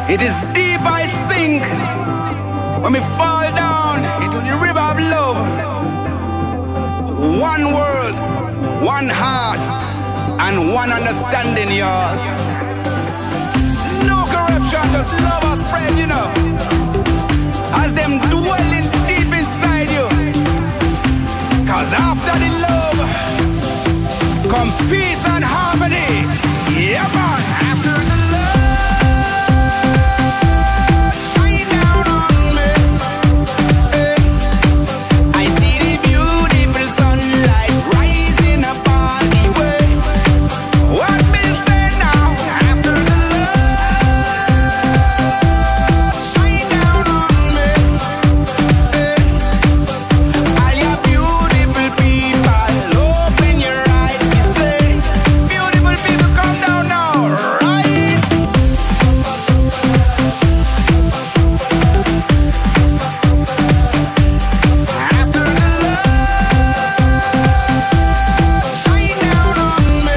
It is deep I sink when we fall down into the river of love. One world, one heart, and one understanding, y'all. No corruption, just love us spread, you know. As them dwelling deep inside you. Cause after the love come peace and harmony. Yeah, man. After the love shine down on me. I see the beautiful sunlight rising upon the way. What me say now? After the love shine down on me. All you beautiful people, open your eyes. We say, beautiful people, come down now, right? After the love shine down on me.